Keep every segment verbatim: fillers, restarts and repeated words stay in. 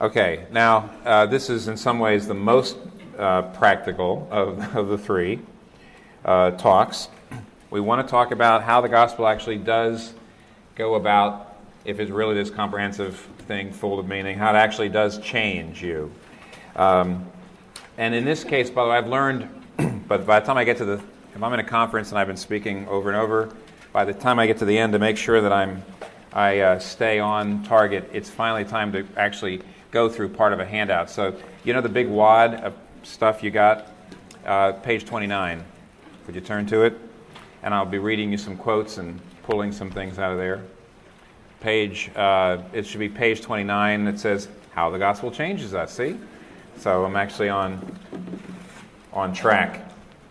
Okay, now uh, this is in some ways the most uh, practical of, of the three uh, talks. We want to talk about how the gospel actually does go about, if it's really this comprehensive thing full of meaning, how it actually does change you. Um, and in this case, by the way, I've learned, but by the time I get to the, if I'm in a conference and I've been speaking over and over, by the time I get to the end to make sure that I'm, I uh, stay on target, it's finally time to actually go through part of a handout. So, you know the big wad of stuff you got? Uh, page twenty-nine. Would you turn to it? And I'll be reading you some quotes and pulling some things out of there. Page, uh, it should be page twenty-nine that says, how the gospel changes us, see? So I'm actually on, on track.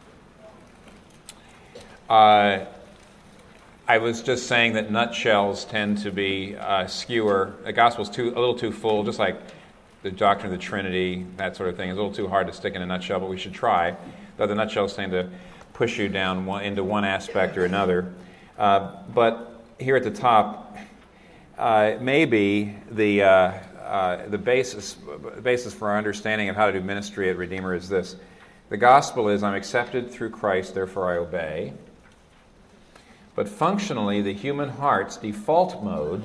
Uh, I was just saying that nutshells tend to be uh, skewer. The gospel's too a little too full, just like the doctrine of the Trinity, that sort of thing. It's a little too hard to stick in a nutshell, but we should try. Though the nutshells tend to push you down one, into one aspect or another. Uh, but here at the top, uh, maybe the uh, uh, the basis basis for our understanding of how to do ministry at Redeemer is this: the gospel is, I'm accepted through Christ, therefore I obey. But functionally, the human heart's default mode,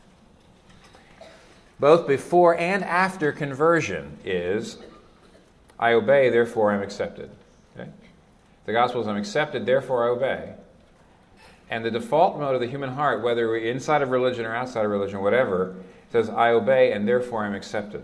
both before and after conversion, is I obey, therefore I'm accepted. Okay? The gospel is I'm accepted, therefore I obey. And the default mode of the human heart, whether we're inside of religion or outside of religion, whatever, says I obey and therefore I'm accepted.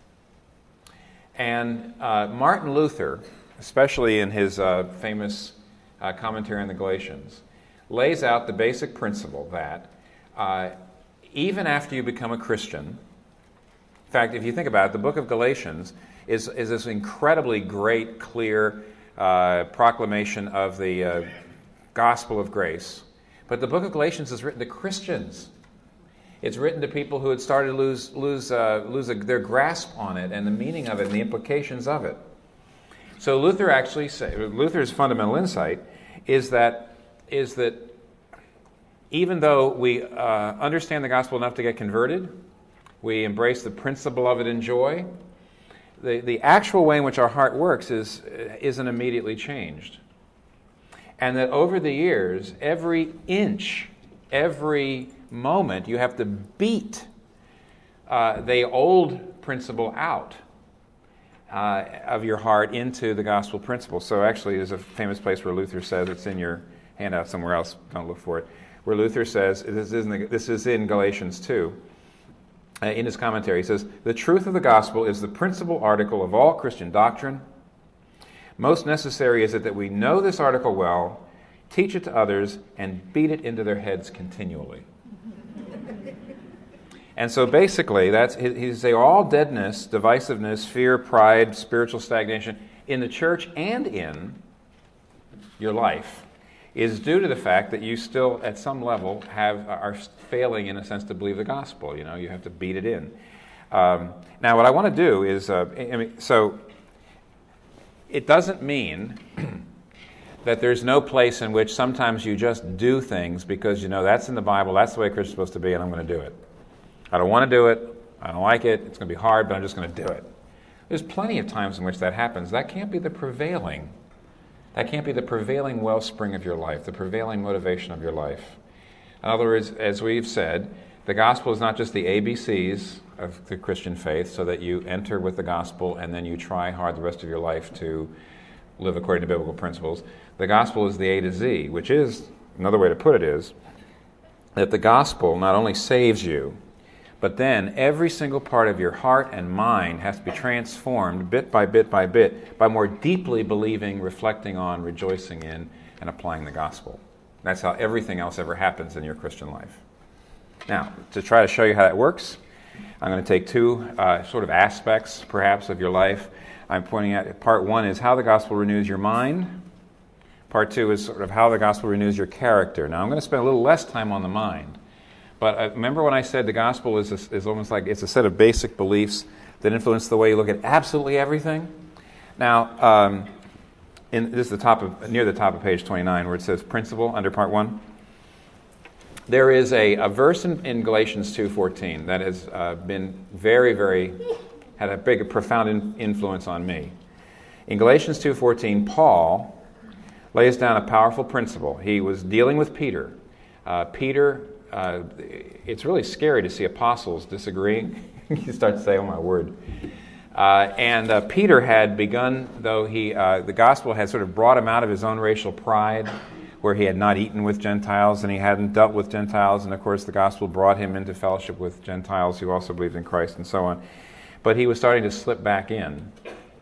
And uh, Martin Luther, especially in his uh, famous uh, commentary on the Galatians, lays out the basic principle that uh, even after you become a Christian, in fact, if you think about it, the book of Galatians is, is this incredibly great, clear uh, proclamation of the uh, gospel of grace. But the book of Galatians is written to Christians. It's written to people who had started to lose, lose, uh, lose a, their grasp on it and the meaning of it and the implications of it. So Luther actually say, Luther's fundamental insight is that is that even though we uh, understand the gospel enough to get converted, we embrace the principle of it in joy, the, the actual way in which our heart works is, isn't immediately changed. And that over the years, every inch, every moment, you have to beat uh, the old principle out uh, of your heart into the gospel principle. So actually, there's a famous place where Luther says, it's in your handout somewhere else, don't look for it, where Luther says, this is in, the, this is in Galatians two, uh, in his commentary, he says, the truth of the gospel is the principal article of all Christian doctrine. Most necessary is it that we know this article well, teach it to others, and beat it into their heads continually. And so basically, that's he's say all deadness, divisiveness, fear, pride, spiritual stagnation in the church and in your life is due to the fact that you still, at some level, have are failing, in a sense, to believe the gospel. You know, you have to beat it in. Um, now, what I want to do is, uh, I mean, so it doesn't mean that there's no place in which sometimes you just do things because, you know, that's in the Bible, that's the way Christian's supposed to be, and I'm going to do it. I don't want to do it, I don't like it, it's going to be hard, but I'm just going to do it. There's plenty of times in which that happens. That can't be the prevailing That can't be the prevailing wellspring of your life, the prevailing motivation of your life. In other words, as we've said, the gospel is not just the A B Cs of the Christian faith, so that you enter with the gospel and then you try hard the rest of your life to live according to biblical principles. The gospel is the A to Z, which is, another way to put it is, that the gospel not only saves you, but then every single part of your heart and mind has to be transformed bit by bit by bit by more deeply believing, reflecting on, rejoicing in, and applying the gospel. That's how everything else ever happens in your Christian life. Now, to try to show you how that works, I'm going to take two uh, sort of aspects, perhaps, of your life. I'm pointing at part one is how the gospel renews your mind. Part two is sort of how the gospel renews your character. Now, I'm going to spend a little less time on the mind. But uh, remember when I said the gospel is a, is almost like it's a set of basic beliefs that influence the way you look at absolutely everything? Now, um, in, this is the top of, near the top of page twenty-nine where it says principle under part one. there is a, a verse in, in Galatians two fourteen that has uh, been very, very, had a big, profound in, influence on me. In Galatians two fourteen, Paul lays down a powerful principle. He was dealing with Peter. Uh, Peter, uh, it's really scary to see apostles disagreeing. You start to say, oh my word. Uh, and uh, Peter had begun, though he, uh, the gospel had sort of brought him out of his own racial pride, where he had not eaten with Gentiles and he hadn't dealt with Gentiles, and of course the gospel brought him into fellowship with Gentiles who also believed in Christ and so on. But he was starting to slip back in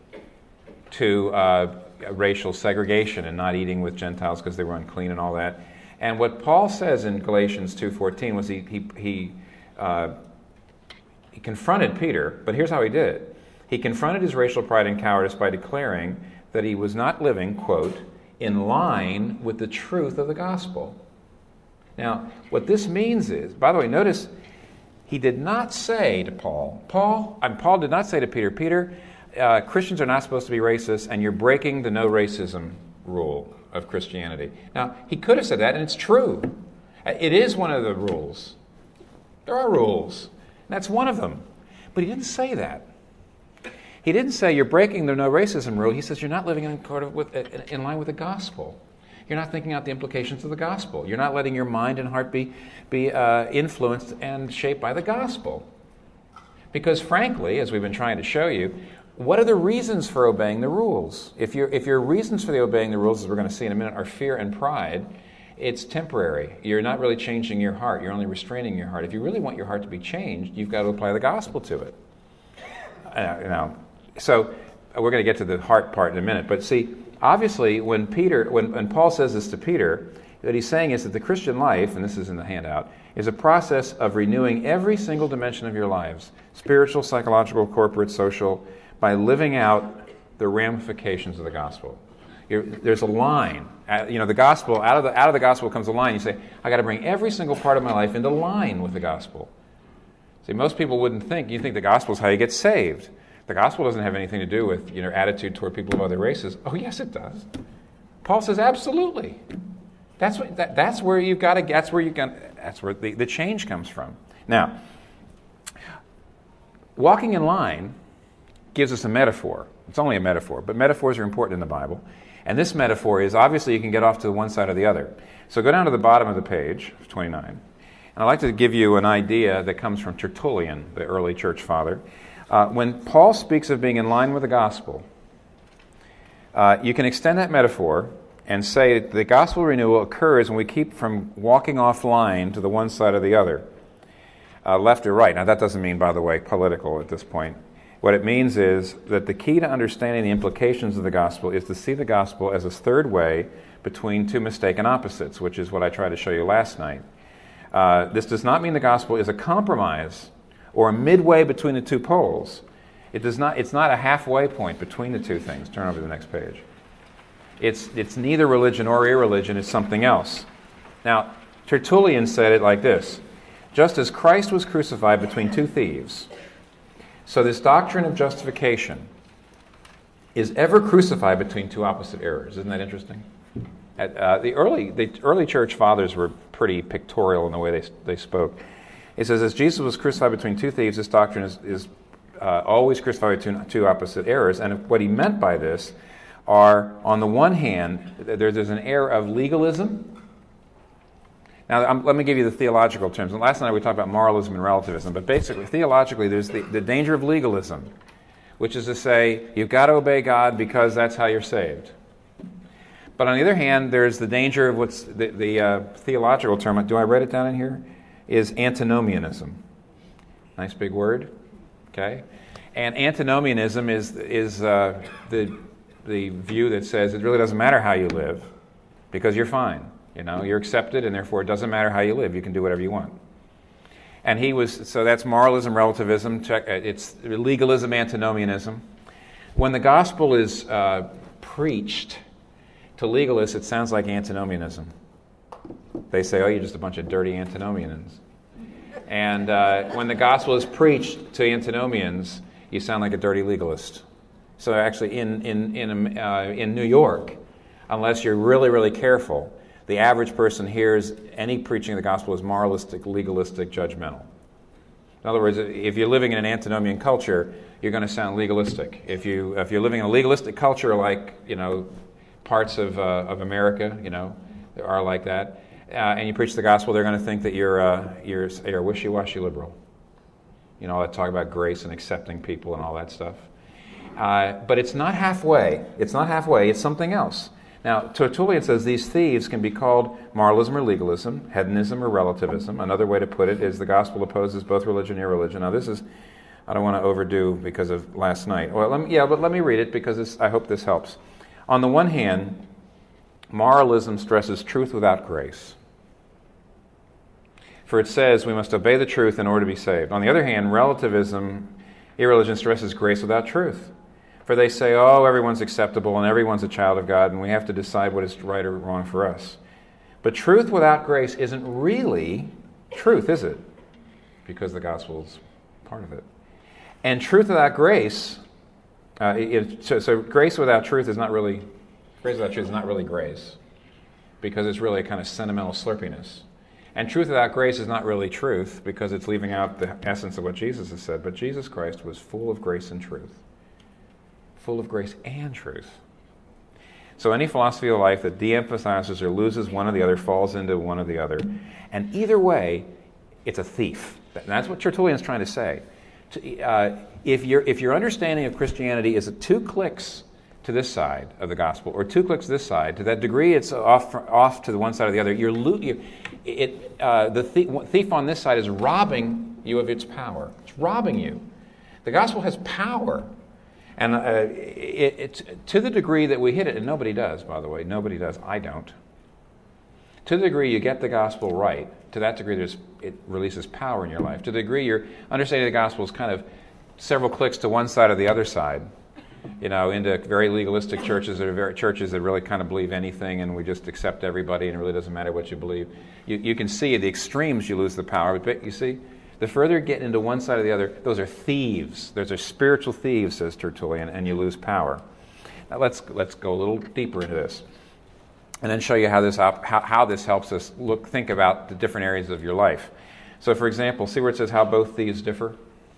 to uh, racial segregation and not eating with Gentiles because they were unclean and all that. And what Paul says in Galatians two fourteen was he he he, uh, he confronted Peter, but here's how he did it. He confronted his racial pride and cowardice by declaring that he was not living, quote, in line with the truth of the gospel. Now, what this means is, by the way, notice he did not say to Paul, Paul, and Paul did not say to Peter, Peter, uh, Christians are not supposed to be racist, and you're breaking the no racism rule of Christianity. Now, he could have said that, and it's true. It is one of the rules. There are rules, and that's one of them. But he didn't say that. He didn't say you're breaking the no racism rule. He says you're not living in, accord with, in line with the gospel. You're not thinking out the implications of the gospel. You're not letting your mind and heart be, be uh, influenced and shaped by the gospel. Because frankly, as we've been trying to show you, what are the reasons for obeying the rules? If, you're, if your reasons for the obeying the rules, as we're going to see in a minute, are fear and pride, it's temporary. You're not really changing your heart. You're only restraining your heart. If you really want your heart to be changed, you've got to apply the gospel to it. Uh, you know, so we're going to get to the heart part in a minute. But see, obviously, when Peter, when, when Paul says this to Peter, what he's saying is that the Christian life, and this is in the handout, is a process of renewing every single dimension of your lives, spiritual, psychological, corporate, social, by living out the ramifications of the gospel. You're, there's a line. Uh, you know, the gospel, out of the, out of the gospel comes a line. You say, I got to bring every single part of my life into line with the gospel. See, most people wouldn't think, you think the gospel is how you get saved. The gospel doesn't have anything to do with, you know, attitude toward people of other races. Oh, yes, it does. Paul says, absolutely. That's what. That, that's where you've got to. That's where you can. That's where the, the change comes from. Now, walking in line gives us a metaphor. It's only a metaphor, but metaphors are important in the Bible. And this metaphor is obviously you can get off to one side or the other. So go down to the bottom of the page, twenty-nine. And I'd like to give you an idea that comes from Tertullian, the early church father. Uh, when Paul speaks of being in line with the gospel, uh, you can extend that metaphor and say that the gospel renewal occurs when we keep from walking offline to the one side or the other, uh, left or right. Now, that doesn't mean, by the way, political at this point. What it means is that the key to understanding the implications of the gospel is to see the gospel as a third way between two mistaken opposites, which is what I tried to show you last night. Uh, this does not mean the gospel is a compromise or a midway between the two poles. It does not. It's not a halfway point between the two things. Turn over to the next page. It's it's neither religion or irreligion. It's something else. Now, Tertullian said it like this: just as Christ was crucified between two thieves, so this doctrine of justification is ever crucified between two opposite errors. Isn't that interesting? At, uh, the early the early church fathers were pretty pictorial in the way they they spoke. It says, as Jesus was crucified between two thieves, this doctrine is, is uh, always crucified between two opposite errors. And what he meant by this are, on the one hand, there, there's an error of legalism. Now, I'm, let me give you the theological terms. And last night we talked about moralism and relativism, but basically, theologically, there's the, the danger of legalism, which is to say, you've got to obey God because that's how you're saved. But on the other hand, there's the danger of what's the, the uh, theological term, do I write it down in here? Is antinomianism. Nice big word, okay? And antinomianism is is uh, the the view that says it really doesn't matter how you live because you're fine. You know, you're accepted, and therefore it doesn't matter how you live. You can do whatever you want. And he was so that's moralism, relativism. It's legalism, antinomianism. When the gospel is uh, preached to legalists, it sounds like antinomianism. They say, oh, you're just a bunch of dirty antinomians. And uh, when the gospel is preached to antinomians, you sound like a dirty legalist. So actually in in in, uh, in New York, unless you're really, really careful, the average person hears any preaching of the gospel as moralistic, legalistic, judgmental. In other words, if you're living in an antinomian culture, you're going to sound legalistic. If you if you're living in a legalistic culture, like you know, parts of uh, of America, you know, are like that, uh, and you preach the gospel, they're going to think that you're uh, you're, you're a wishy-washy liberal. You know, all that talk about grace and accepting people and all that stuff. Uh, but it's not halfway. It's not halfway. It's something else. Now, Tertullian says these thieves can be called moralism or legalism, hedonism or relativism. Another way to put it is the gospel opposes both religion and irreligion. Now, this is, I don't want to overdo because of last night. Well, let me, yeah, but let me read it because this, I hope this helps. On the one hand, moralism stresses truth without grace. For it says we must obey the truth in order to be saved. On the other hand, relativism, irreligion, stresses grace without truth. For they say, oh, everyone's acceptable and everyone's a child of God and we have to decide what is right or wrong for us. But truth without grace isn't really truth, is it? Because the gospel is part of it. And truth without grace, uh, it, so, so grace without truth is not really, grace without truth is not really grace. Because it's really a kind of sentimental slurpiness. And truth without grace is not really truth because it's leaving out the essence of what Jesus has said. But Jesus Christ was full of grace and truth. Full of grace and truth. So any philosophy of life that de-emphasizes or loses one or the other falls into one or the other. And either way, it's a thief. That's what Tertullian's trying to say. Uh, if, your if your understanding of Christianity is two clicks to this side of the gospel, or two clicks this side, to that degree it's off off to the one side or the other, you're lo- you, it, uh, the thief, thief on this side is robbing you of its power. It's robbing you. The gospel has power. And uh, it, it's to the degree that we hit it, and nobody does, by the way, nobody does, I don't. To the degree you get the gospel right, to that degree there's, it releases power in your life. To the degree your understanding of the gospel is kind of several clicks to one side or the other side, you know, into very legalistic churches that are very, churches that really kind of believe anything and we just accept everybody and it really doesn't matter what you believe. You, you can see at the extremes you lose the power, but you see, the further you get into one side or the other, those are thieves. Those are spiritual thieves, says Tertullian, and you lose power. Now let's let's go a little deeper into this, and then show you how this how, how this helps us look think about the different areas of your life. So, for example, see where it says how both thieves differ.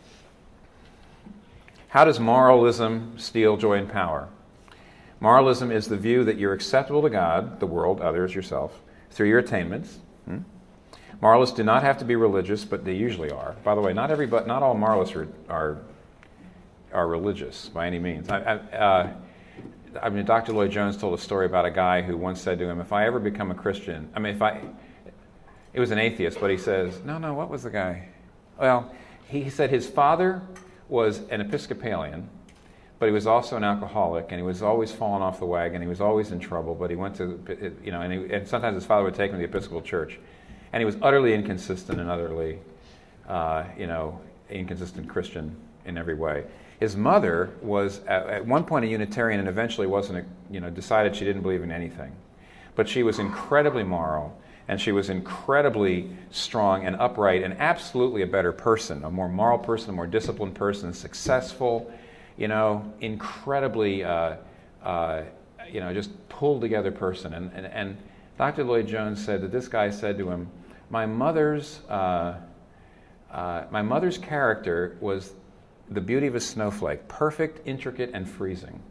How does moralism steal joy and power? Moralism is the view that you're acceptable to God, the world, others, yourself, through your attainments. Hmm? Moralists do not have to be religious, but they usually are. By the way, not everybody, not all moralists are are, are religious by any means. I, I, uh, I mean, Doctor Lloyd Jones told a story about a guy who once said to him, "If I ever become a Christian, I mean, if I," it was an atheist, but he says, "No, no, what was the guy?" Well, he said his father was an Episcopalian, but he was also an alcoholic, and he was always falling off the wagon. He was always in trouble, but he went to, you know, and, he, and sometimes his father would take him to the Episcopal Church. And he was utterly inconsistent and utterly, uh, you know, inconsistent Christian in every way. His mother was at, at one point a Unitarian and eventually wasn't, a, you know, decided she didn't believe in anything. But she was incredibly moral, and she was incredibly strong and upright and absolutely a better person, a more moral person, a more disciplined person, successful, you know, incredibly, uh, uh, you know, just pulled together person. And, and, and Doctor Lloyd Jones said that this guy said to him, My mother's uh, uh, my mother's character was the beauty of a snowflake, perfect, intricate, and freezing.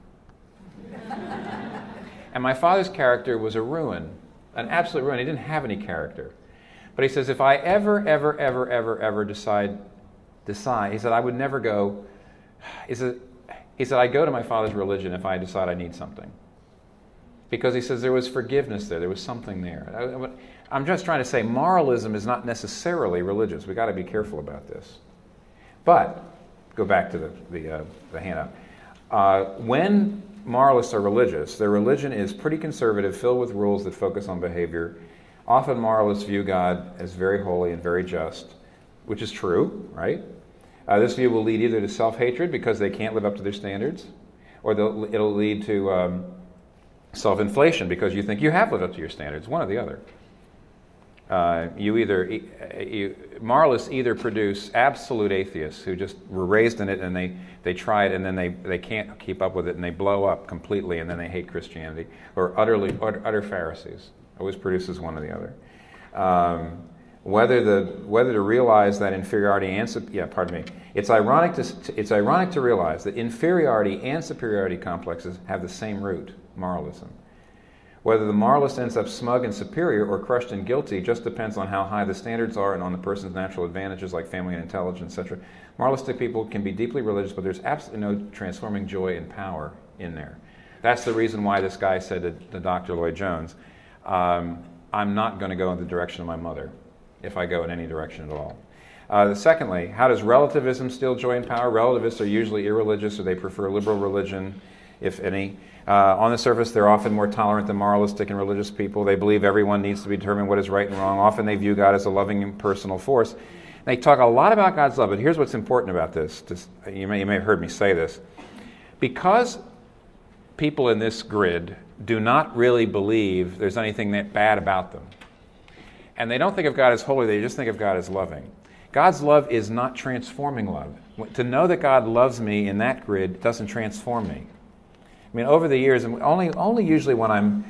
And my father's character was a ruin, an absolute ruin. He didn't have any character. But he says, if I ever, ever, ever, ever, ever decide, decide, he said, I would never go, he said, he said, I go to my father's religion if I decide I need something. Because he says there was forgiveness there, there was something there. I, I'm just trying to say moralism is not necessarily religious. We've got to be careful about this. But, go back to the, the, uh, the handout. Uh, when moralists are religious, their religion is pretty conservative, filled with rules that focus on behavior. Often moralists view God as very holy and very just, which is true, right? Uh, this view will lead either to self-hatred because they can't live up to their standards, or it'll lead to um, self-inflation because you think you have lived up to your standards, one or the other. Uh, you either, you, moralists either produce absolute atheists who just were raised in it and they, they try it and then they, they can't keep up with it and they blow up completely and then they hate Christianity, or utterly utter, utter Pharisees. Always produces one or the other. Um, whether the whether to realize that inferiority and yeah, pardon me. It's ironic to it's ironic to realize that inferiority and superiority complexes have the same root, moralism. Whether the moralist ends up smug and superior or crushed and guilty just depends on how high the standards are and on the person's natural advantages like family and intelligence, et cetera. Moralistic people can be deeply religious, but there's absolutely no transforming joy and power in there. That's the reason why this guy said to, to Doctor Lloyd Jones, um, I'm not going to go in the direction of my mother if I go in any direction at all. Uh, secondly, how does relativism steal joy and power? Relativists are usually irreligious, or they prefer liberal religion, if any. Uh, on the surface, they're often more tolerant than moralistic and religious people. They believe everyone needs to be determined what is right and wrong. Often they view God as a loving impersonal force. They talk a lot about God's love, but here's what's important about this. Just, you may, you may have heard me say this. Because people in this grid do not really believe there's anything that bad about them, and they don't think of God as holy, they just think of God as loving. God's love is not transforming love. To know that God loves me in that grid doesn't transform me. I mean, over the years, and only only usually when I'm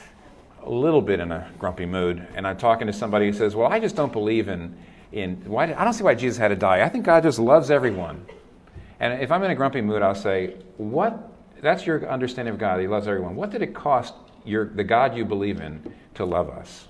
a little bit in a grumpy mood, and I'm talking to somebody who says, well, I just don't believe in, in why did, I don't see why Jesus had to die. I think God just loves everyone. And if I'm in a grumpy mood, I'll say, what, that's your understanding of God, He loves everyone. What did it cost your, the God you believe in to love us?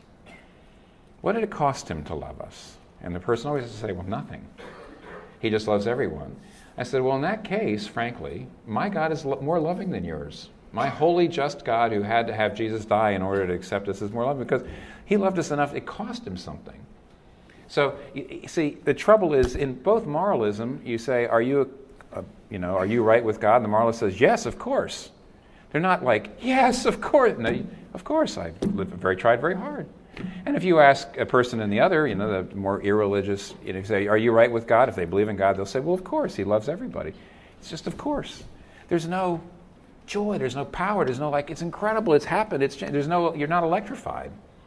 What did it cost Him to love us? And the person always has to say, well, nothing. He just loves everyone. I said, well, in that case, frankly, my God is lo- more loving than yours. My holy, just God who had to have Jesus die in order to accept us is more loving because He loved us enough, it cost Him something. So, you see, the trouble is, in both moralism, you say, are you, uh, you know, are you right with God? And the moralist says, yes, of course. They're not like, yes, of course. No, of course, I lived very, tried very hard. And if you ask a person in the other, you know, the more irreligious, you know, say, are you right with God? If they believe in God, they'll say, well, of course, He loves everybody. It's just, of course. There's no joy, there's no power, there's no, like, it's incredible, it's happened, it's there's no, you're not electrified.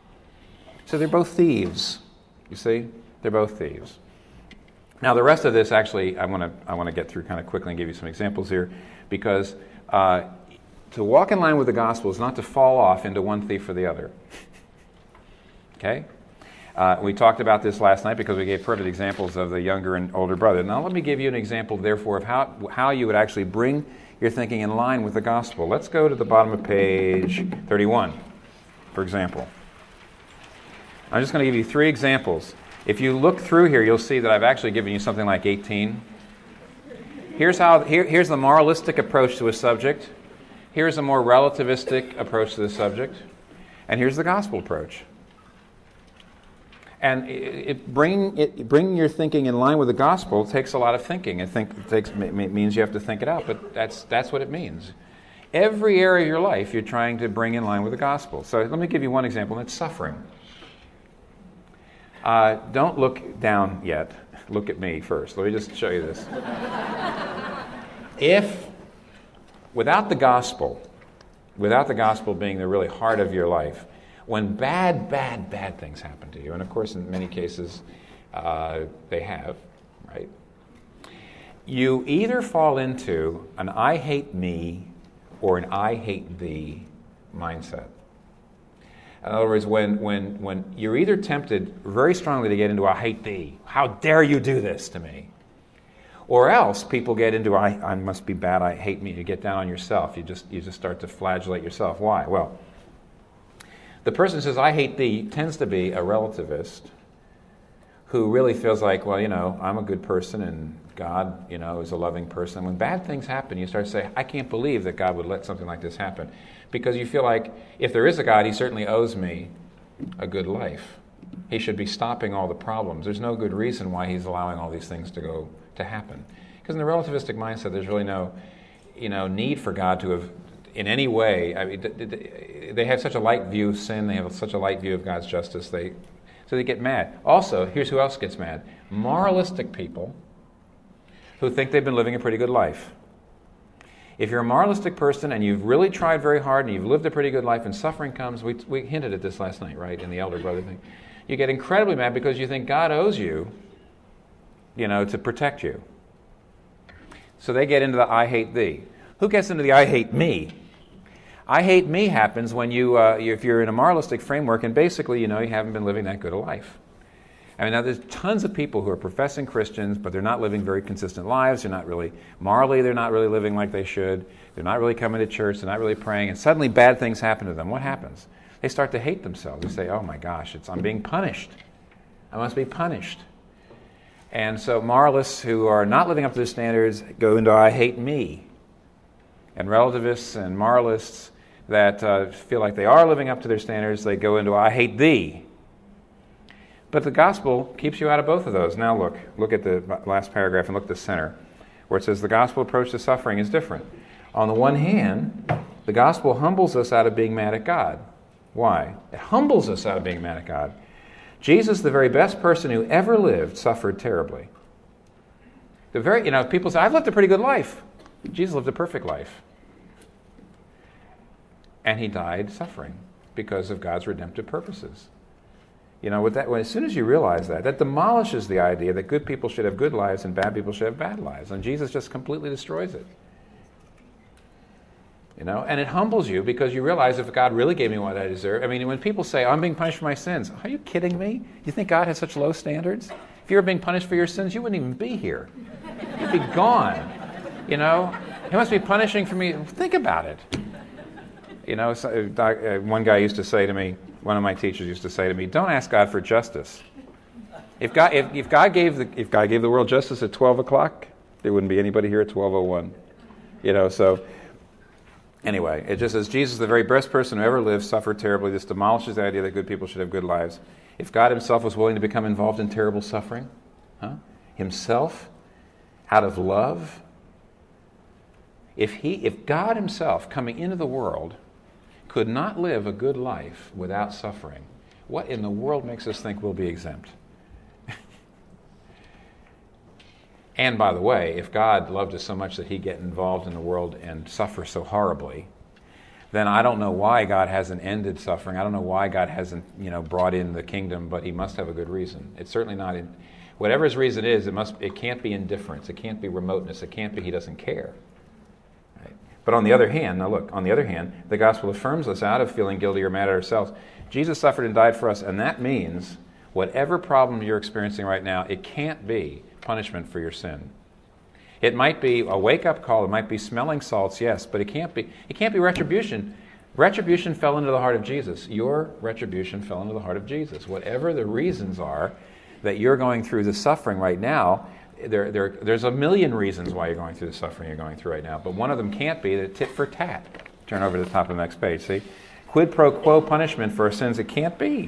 So they're both thieves, you see? They're both thieves. Now, the rest of this, actually, I want to I want to get through kind of quickly and give you some examples here, because uh, to walk in line with the gospel is not to fall off into one thief or the other. Okay? Uh, we talked about this last night because we gave perfect examples of the younger and older brother. Now let me give you an example, therefore, of how, how you would actually bring your thinking in line with the gospel. Let's go to the bottom of page thirty-one, for example. I'm just going to give you three examples. If you look through here, you'll see that I've actually given you something like eighteen. Here's, how, here, here's the moralistic approach to a subject. Here's a more relativistic approach to the subject. And here's the gospel approach. And it, it bring it, bringing your thinking in line with the gospel takes a lot of thinking. It, think, it takes, it means you have to think it out, but that's that's what it means. Every area of your life you're trying to bring in line with the gospel. So let me give you one example, and it's suffering. Uh, don't look down yet. Look at me first. Let me just show you this. If, without the gospel, without the gospel being the really heart of your life, when bad, bad, bad things happen to you, and of course in many cases uh, they have, right? You either fall into an I hate me or an I hate thee mindset. In other words, when, when, when you're either tempted very strongly to get into I hate thee, how dare you do this to me? Or else people get into I, I must be bad, I hate me. You get down on yourself. You just, you just start to flagellate yourself. Why? Well, the person who says, I hate thee, tends to be a relativist who really feels like, well, you know, I'm a good person and God, you know, is a loving person. When bad things happen, you start to say, I can't believe that God would let something like this happen. Because you feel like, if there is a God, He certainly owes me a good life. He should be stopping all the problems. There's no good reason why He's allowing all these things to go to happen. Because in the relativistic mindset, there's really no, you know, need for God to have, in any way, I mean, they have such a light view of sin, they have such a light view of God's justice, they so they get mad. Also, here's who else gets mad. Moralistic people who think they've been living a pretty good life. If you're a moralistic person and you've really tried very hard and you've lived a pretty good life and suffering comes, we, we hinted at this last night, right, in the elder brother thing, you get incredibly mad because you think God owes you, you know, to protect you. So they get into the I hate thee. Who gets into the I hate me? I hate me happens when you, uh, if you're in a moralistic framework and basically you know you haven't been living that good a life. I mean, now there's tons of people who are professing Christians, but they're not living very consistent lives. They're not really, morally, they're not really living like they should. They're not really coming to church. They're not really praying. And suddenly bad things happen to them. What happens? They start to hate themselves. They say, oh my gosh, it's, I'm being punished. I must be punished. And so moralists who are not living up to their standards go into I hate me. And relativists and moralists that uh, feel like they are living up to their standards, they go into I hate thee. But the gospel keeps you out of both of those. Now look, look at the last paragraph and look at the center, where it says the gospel approach to suffering is different. On the one hand, the gospel humbles us out of being mad at God. Why? It humbles us out of being mad at God. Jesus, the very best person who ever lived, suffered terribly. The very, you know, people say, I've lived a pretty good life. Jesus lived a perfect life. And he died suffering because of God's redemptive purposes. You know, with that, when, as soon as you realize that, that demolishes the idea that good people should have good lives and bad people should have bad lives. And Jesus just completely destroys it. You know, and it humbles you because you realize if God really gave me what I deserve. I mean, when people say, I'm being punished for my sins, are you kidding me? You think God has such low standards? If you were being punished for your sins, you wouldn't even be here. You'd be gone. You know, he must be punishing for me. Think about it. You know, so, uh, one guy used to say to me, one of my teachers used to say to me, don't ask God for justice. If God, if, if God gave the if God gave the world justice at twelve o'clock, there wouldn't be anybody here at twelve oh one. You know, so anyway, it just says Jesus, the very best person who ever lived, suffered terribly. This demolishes the idea that good people should have good lives. If God himself was willing to become involved in terrible suffering, huh? himself, out of love, if he, if God himself coming into the world could not live a good life without suffering, what in the world makes us think we'll be exempt? And by the way, if God loved us so much that he'd get involved in the world and suffer so horribly, then I don't know why God hasn't ended suffering. I don't know why God hasn't, you know, brought in the kingdom, but he must have a good reason. It's certainly not in whatever his reason is, it must it can't be indifference, it can't be remoteness, it can't be he doesn't care. But on the other hand, now look, on the other hand, the gospel affirms us out of feeling guilty or mad at ourselves. Jesus suffered and died for us, and that means whatever problem you're experiencing right now, it can't be punishment for your sin. It might be a wake-up call, it might be smelling salts, yes, but it can't be it can't be retribution. Retribution fell into the heart of Jesus. Your retribution fell into the heart of Jesus. Whatever the reasons are that you're going through the suffering right now, There, there, there's a million reasons why you're going through the suffering you're going through right now, but one of them can't be the tit for tat. Turn over to the top of the next page, see? Quid pro quo punishment for our sins, it can't be.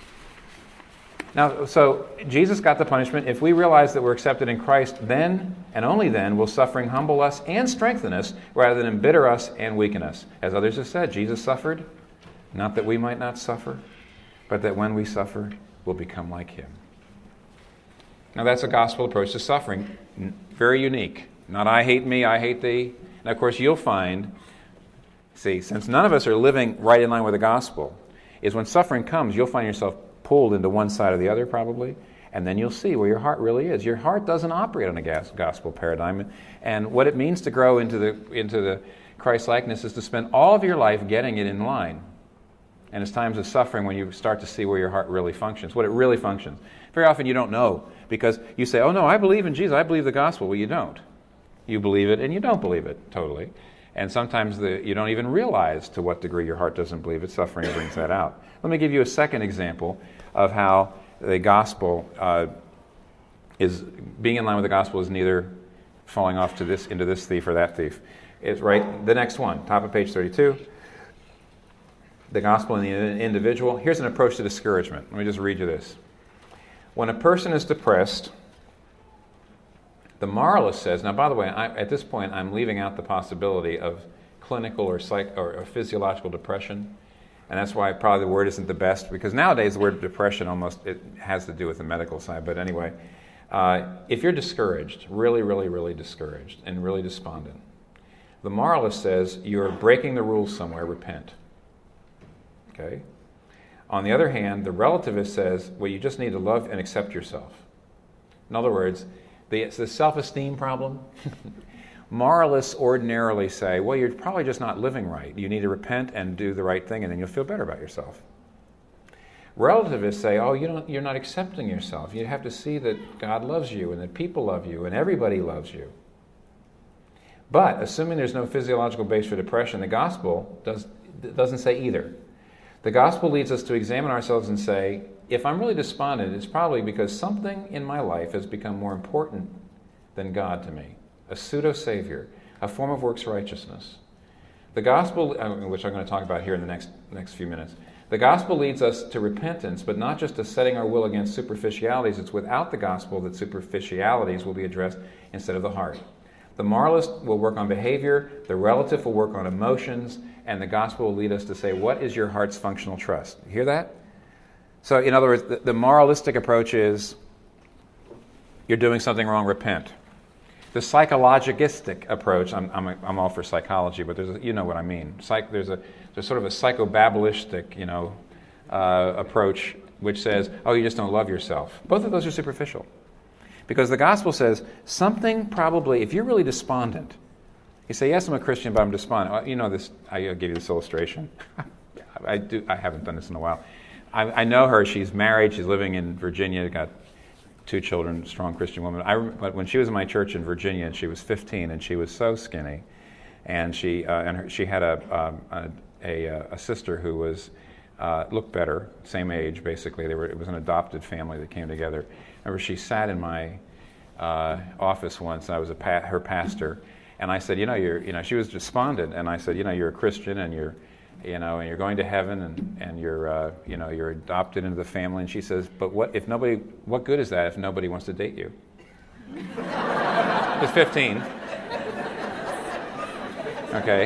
Now, so Jesus got the punishment. If we realize that we're accepted in Christ, then and only then will suffering humble us and strengthen us rather than embitter us and weaken us. As others have said, Jesus suffered, not that we might not suffer, but that when we suffer, we'll become like him. Now that's a gospel approach to suffering, very unique. Not I hate me, I hate thee. And of course you'll find, see, since none of us are living right in line with the gospel, is when suffering comes, you'll find yourself pulled into one side or the other probably, and then you'll see where your heart really is. Your heart doesn't operate on a gospel paradigm, and what it means to grow into the into the Christ-likeness is to spend all of your life getting it in line. And it's times of suffering when you start to see where your heart really functions, what it really functions. Very often you don't know because you say, oh no, I believe in Jesus, I believe the gospel. Well, you don't. You believe it and you don't believe it totally. And sometimes the, you don't even realize to what degree your heart doesn't believe it. Suffering brings that out. Let me give you a second example of how the gospel uh, is, being in line with the gospel is neither falling off to this into this thief or that thief. It's right, the next one, top of page thirty-two. The gospel in the individual. Here's an approach to discouragement. Let me just read you this. When a person is depressed, the moralist says, now by the way, I, at this point I'm leaving out the possibility of clinical or, psych, or, or physiological depression, and that's why probably the word isn't the best, because nowadays the word depression almost it has to do with the medical side, but anyway, uh, if you're discouraged, really, really, really discouraged, and really despondent, the moralist says you're breaking the rules somewhere, repent. Okay? On the other hand, the relativist says, well, you just need to love and accept yourself. In other words, the, it's the self-esteem problem. Moralists ordinarily say, well, you're probably just not living right. You need to repent and do the right thing, and then you'll feel better about yourself. Relativists say, oh, you don't, you're not accepting yourself. You have to see that God loves you and that people love you and everybody loves you. But assuming there's no physiological base for depression, the gospel does, doesn't say either. The gospel leads us to examine ourselves and say, if I'm really despondent, it's probably because something in my life has become more important than God to me. A pseudo-savior, a form of works righteousness. The gospel, which I'm going to talk about here in the next, next few minutes, the gospel leads us to repentance, but not just to setting our will against superficialities. It's without the gospel that superficialities will be addressed instead of the heart. The moralist will work on behavior, the relative will work on emotions, and the gospel will lead us to say, what is your heart's functional trust? You hear that? So, in other words, the, the moralistic approach is, you're doing something wrong, repent. The psychologistic approach, I'm, I'm, I'm all for psychology, but there's a, you know what I mean. Psych, there's a there's sort of a psychobabalistic, you know, uh, approach which says, oh, you just don't love yourself. Both of those are superficial. Because the gospel says something probably, if you're really despondent, you say, yes, I'm a Christian, but I'm despondent. Well, you know this, I'll give you this illustration. I do. I haven't done this in a while. I, I know her. She's married. She's living in Virginia, got two children, strong Christian woman. I remember when she was in my church in Virginia, and she was fifteen, and she was so skinny, and she uh, and her, she had a, um, a, a a sister who was uh, looked better, same age basically. They were it was an adopted family that came together. I remember she sat in my uh, office once. I was a pa- her pastor, and I said, you know, you're you know she was despondent, and I said, you know, you're a Christian, and you're you know, and you're going to heaven, and, and you're, uh, you know, you're adopted into the family. And she says, but what if nobody? What good is that if nobody wants to date you? She's fifteen. Okay.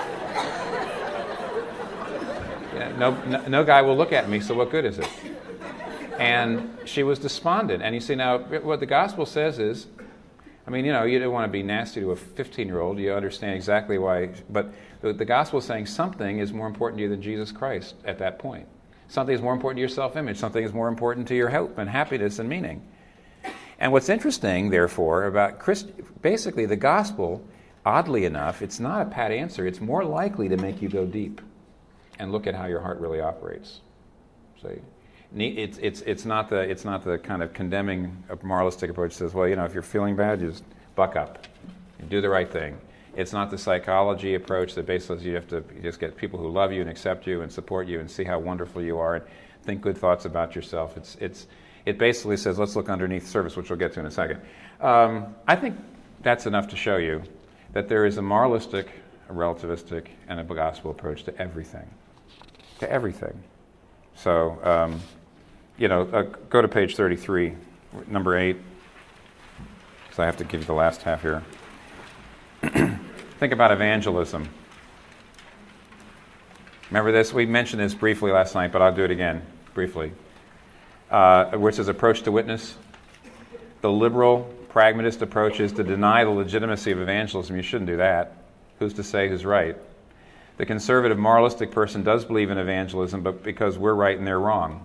Yeah, no, no, no guy will look at me. So what good is it? And she was despondent. And you see, now what the gospel says is, I mean, you know, you don't want to be nasty to a fifteen-year-old. You understand exactly why. But the, the gospel is saying something is more important to you than Jesus Christ at that point. Something is more important to your self-image. Something is more important to your hope and happiness and meaning. And what's interesting, therefore, about Christ, basically the gospel, oddly enough, it's not a pat answer. It's more likely to make you go deep and look at how your heart really operates. See? It's it's it's not the it's not the kind of condemning moralistic approach that says, well, you know, if you're feeling bad, you just buck up, and do the right thing. It's not the psychology approach that basically says you have to you just get people who love you and accept you and support you and see how wonderful you are and think good thoughts about yourself. It's it's it basically says, let's look underneath the surface, which we'll get to in a second. Um, I think that's enough to show you that there is a moralistic, a relativistic, and a gospel approach to everything, to everything. So. Um, You know, uh, go to page thirty-three, number eight, because I have to give you the last half here. Think about evangelism. Remember this? We mentioned this briefly last night, but I'll do it again, briefly. Uh, which is approach to witness. The liberal, pragmatist approach is to deny the legitimacy of evangelism. You shouldn't do that. Who's to say who's right? The conservative, moralistic person does believe in evangelism, but because we're right and they're wrong.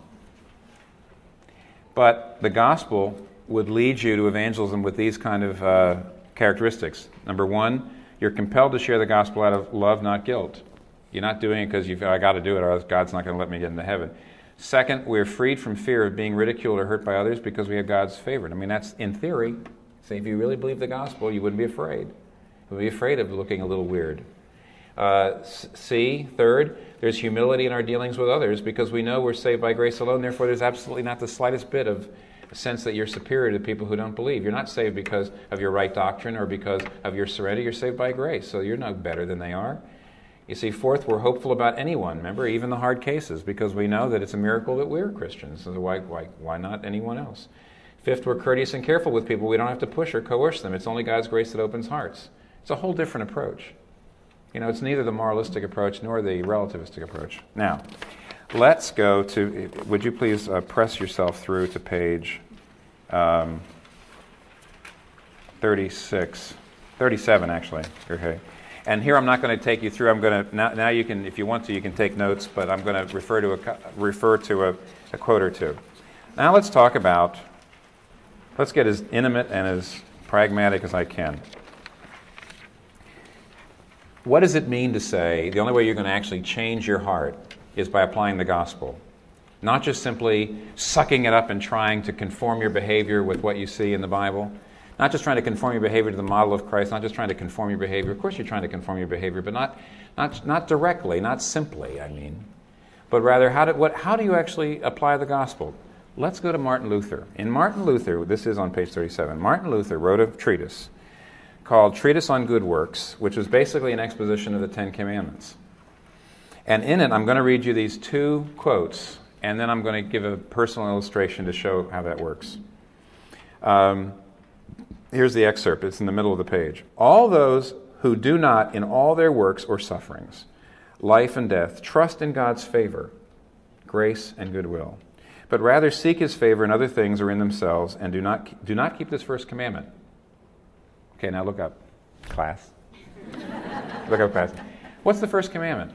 But the gospel would lead you to evangelism with these kind of uh, characteristics. Number one, you're compelled to share the gospel out of love, not guilt. You're not doing it because you've I got to do it, or else God's not going to let me get into heaven. Second, we're freed from fear of being ridiculed or hurt by others because we have God's favor. I mean, that's in theory. Say, if you really believe the gospel, you wouldn't be afraid. You would be afraid of looking a little weird. Uh, C, third, there's humility in our dealings with others because we know we're saved by grace alone. Therefore, there's absolutely not the slightest bit of a sense that you're superior to people who don't believe. You're not saved because of your right doctrine or because of your serenity. You're saved by grace, so you're no better than they are. You see, fourth, we're hopeful about anyone. Remember, even the hard cases, because we know that it's a miracle that we're Christians. So why, why, why not anyone else? Fifth, we're courteous and careful with people. We don't have to push or coerce them. It's only God's grace that opens hearts. It's a whole different approach. You know, it's neither the moralistic approach nor the relativistic approach. Now, let's go to, would you please uh, press yourself through to page um, thirty-six, thirty-seven actually, okay. And here I'm not going to take you through, I'm going to, now, now you can, if you want to, you can take notes, but I'm going to refer to a, refer to a, a quote or two. Now let's talk about, let's get as intimate and as pragmatic as I can. what does it mean to say the only way you're going to actually change your heart is by applying the gospel? Not just simply sucking it up and trying to conform your behavior with what you see in the Bible. Not just trying to conform your behavior to the model of Christ. Not just trying to conform your behavior. Of course you're trying to conform your behavior, but not not, not directly, not simply, I mean. But rather, how do, what, how do you actually apply the gospel? Let's go to Martin Luther. In Martin Luther, this is on page thirty-seven, Martin Luther wrote a treatise called Treatise on Good Works, which is basically an exposition of the Ten Commandments. And in it, I'm going to read you these two quotes, and then I'm going to give a personal illustration to show how that works. Um, here's the excerpt. It's in the middle of the page. All those who do not, in all their works or sufferings, life and death, trust in God's favor, grace and goodwill, but rather seek His favor in other things or in themselves, and do not do not keep this first commandment. Okay, now look up, class. Look up, class. What's the first commandment?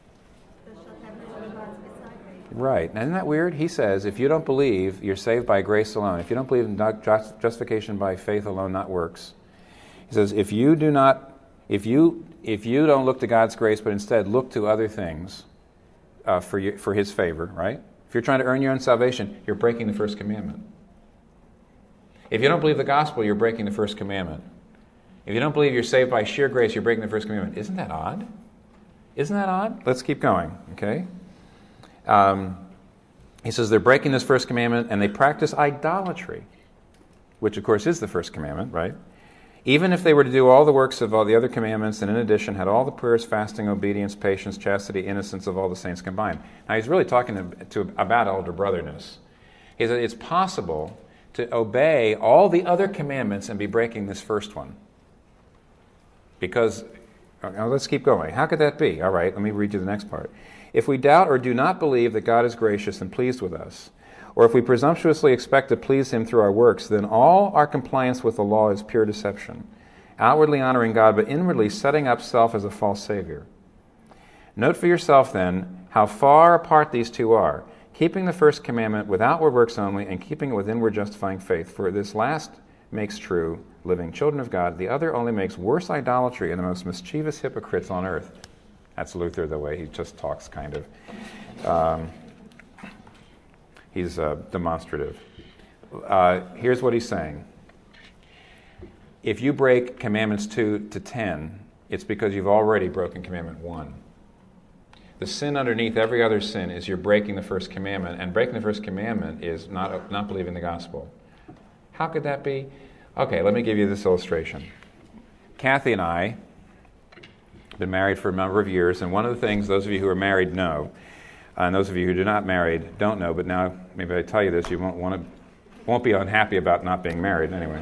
Right. Now, isn't that weird? He says, if you don't believe you're saved by grace alone, if you don't believe in justification by faith alone, not works, he says, if you do not, if you if you don't look to God's grace, but instead look to other things uh, for you, for His favor, right? If you're trying to earn your own salvation, you're breaking the first commandment. If you don't believe the gospel, you're breaking the first commandment. If you don't believe you're saved by sheer grace, you're breaking the first commandment. Isn't that odd? Isn't that odd? Let's keep going, okay? Um, he says they're breaking this first commandment and they practice idolatry, which of course is the first commandment, right? Even if they were to do all the works of all the other commandments and in addition had all the prayers, fasting, obedience, patience, chastity, innocence of all the saints combined. Now he's really talking to, to, about elder brotherness. He said it's possible to obey all the other commandments and be breaking this first one. Because, now let's keep going. How could that be? All right, let me read you the next part. If we doubt or do not believe that God is gracious and pleased with us, or if we presumptuously expect to please Him through our works, then all our compliance with the law is pure deception, outwardly honoring God, but inwardly setting up self as a false Savior. Note for yourself, then, how far apart these two are, keeping the first commandment with outward works only, and keeping it with inward justifying faith. For this last makes true living children of God, the other only makes worse idolatry and the most mischievous hypocrites on earth. That's Luther, the way he just talks, kind of. Um, he's uh, demonstrative. Uh, here's what he's saying. If you break commandments two to ten, it's because you've already broken commandment one. The sin underneath every other sin is you're breaking the first commandment, and breaking the first commandment is not, not believing the gospel. How could that be? Okay, let me give you this illustration. Kathy and I been married for a number of years, and one of the things those of you who are married know, uh, and those of you who are not married don't know, but now maybe I tell you this, you won't want to, won't be unhappy about not being married anyway.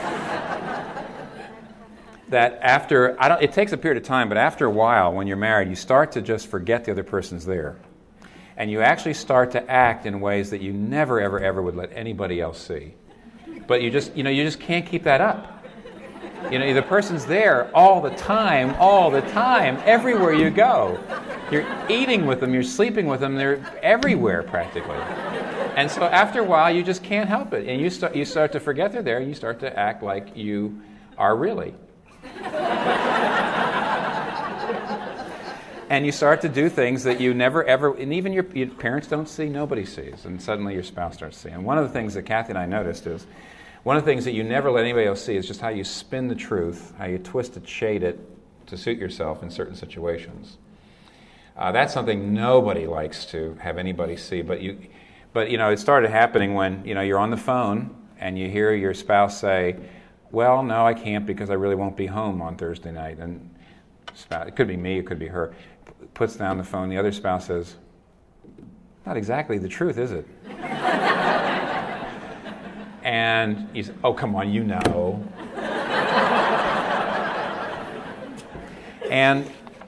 That after, I don't, it takes a period of time, but after a while, when you're married, you start to just forget the other person's there. And you actually start to act in ways that you never, ever, ever would let anybody else see. But you just, you know, you just can't keep that up. You know, the person's there all the time, all the time, everywhere you go. You're eating with them, you're sleeping with them, they're everywhere practically. And so after a while, you just can't help it. And you start, you start to forget they're there, and you start to act like you are really. And you start to do things that you never ever, and even your, your parents don't see, nobody sees, and suddenly your spouse starts seeing. And one of the things that Kathy and I noticed is, one of the things that you never let anybody else see is just how you spin the truth, how you twist it, shade it to suit yourself in certain situations. Uh, that's something nobody likes to have anybody see, but you, but you know, it started happening when you know you're on the phone and you hear your spouse say, "Well, no, I can't because I really won't be home on Thursday night." And spouse, it could be me, it could be her, puts down the phone. The other spouse says, "Not exactly the truth, is it?" And he's, "Oh, come on, you know." And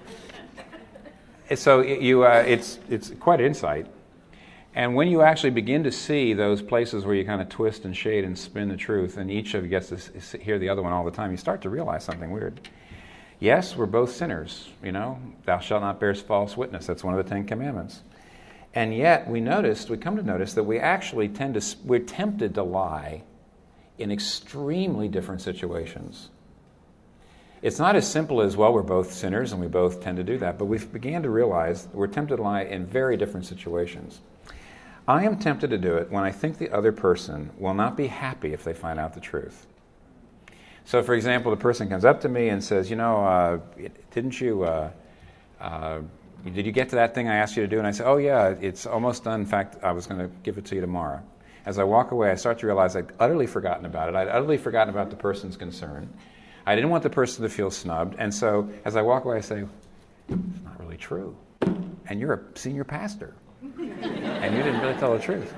so you, uh, it's it's quite insight. And when you actually begin to see those places where you kind of twist and shade and spin the truth, and each of you gets to hear the other one all the time, you start to realize something weird. Yes, we're both sinners, you know. Thou shalt not bear false witness. That's one of the Ten Commandments. And yet, we noticed, we come to notice that we actually tend to, we're tempted to lie in extremely different situations. It's not as simple as, well, we're both sinners and we both tend to do that, but we began to realize we're tempted to lie in very different situations. I am tempted to do it when I think the other person will not be happy if they find out the truth. So, for example, the person comes up to me and says, you know, uh, didn't you, uh, uh, did you get to that thing I asked you to do? And I say, oh, yeah, it's almost done. In fact, I was going to give it to you tomorrow. As I walk away, I start to realize I'd utterly forgotten about it. I'd utterly forgotten about the person's concern. I didn't want the person to feel snubbed. And so as I walk away, I say, it's not really true. And you're a senior pastor. And you didn't really tell the truth.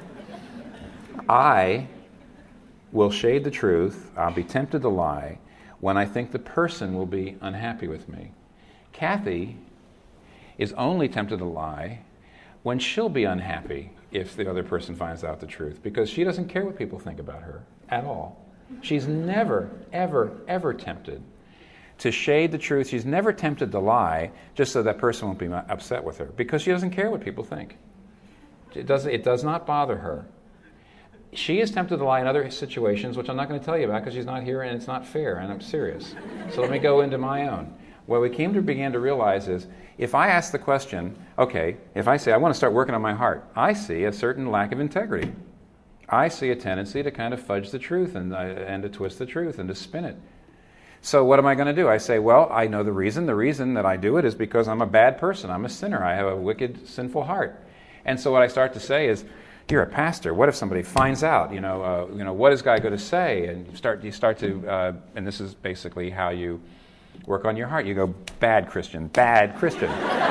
I will shade the truth. I'll be tempted to lie when I think the person will be unhappy with me. Kathy is only tempted to lie when she'll be unhappy if the other person finds out the truth, because she doesn't care what people think about her at all. She's never, ever, ever tempted to shade the truth. She's never tempted to lie just so that person won't be upset with her, because she doesn't care what people think. It does, it does not bother her. She is tempted to lie in other situations, which I'm not going to tell you about because she's not here and it's not fair, and I'm serious. So let me go into my own. What we came to begin to realize is, if I ask the question, okay, if I say, I want to start working on my heart, I see a certain lack of integrity. I see a tendency to kind of fudge the truth and, uh, and to twist the truth and to spin it. So what am I going to do? I say, well, I know the reason. The reason that I do it is because I'm a bad person. I'm a sinner. I have a wicked, sinful heart. And so what I start to say is, you're a pastor. What if somebody finds out? You know, uh, you know, what is God going to say? And you start, you start to, uh, and this is basically how you work on your heart. You go, bad Christian, bad Christian.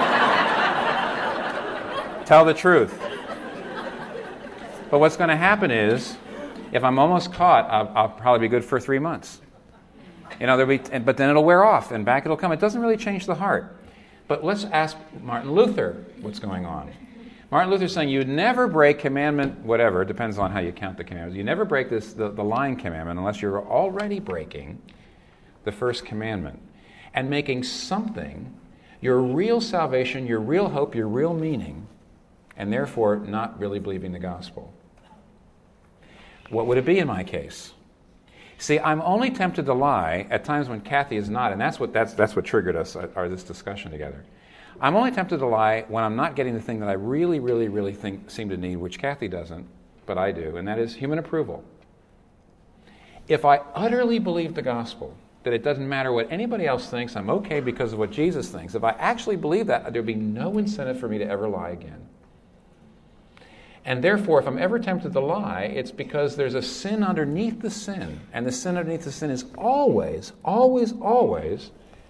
Tell the truth. But what's going to happen is, if I'm almost caught, I'll, I'll probably be good for three months. You know, there'll be, but then it'll wear off, and back it'll come. It doesn't really change the heart. But let's ask Martin Luther what's going on. Martin Luther's saying you'd never break commandment, whatever, it depends on how you count the commandments. You never break this the, the lying commandment unless you're already breaking the first commandment and making something your real salvation, your real hope, your real meaning, and therefore not really believing the gospel. What would it be in my case? See, I'm only tempted to lie at times when Kathy is not, and that's what that's that's what triggered us, or this discussion together. I'm only tempted to lie when I'm not getting the thing that I really, really, really think seem to need, which Kathy doesn't, but I do, and that is human approval. If I utterly believe the gospel, that it doesn't matter what anybody else thinks, I'm okay because of what Jesus thinks. If I actually believe that, there'd be no incentive for me to ever lie again. And therefore, if I'm ever tempted to lie, it's because there's a sin underneath the sin, and the sin underneath the sin is always, always, always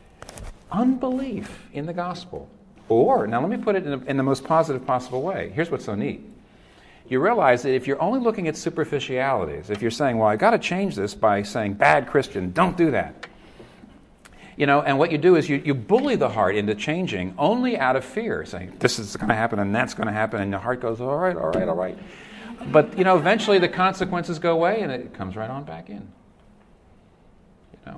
unbelief in the gospel. Or, now let me put it in, a, in the most positive possible way. Here's what's so neat. You realize that if you're only looking at superficialities, if you're saying, well, I've got to change this by saying, bad Christian, don't do that. You know, and what you do is you, you bully the heart into changing only out of fear, saying, this is going to happen and that's going to happen, and the heart goes, all right, all right, all right. But, you know, eventually the consequences go away and it comes right on back in. You know.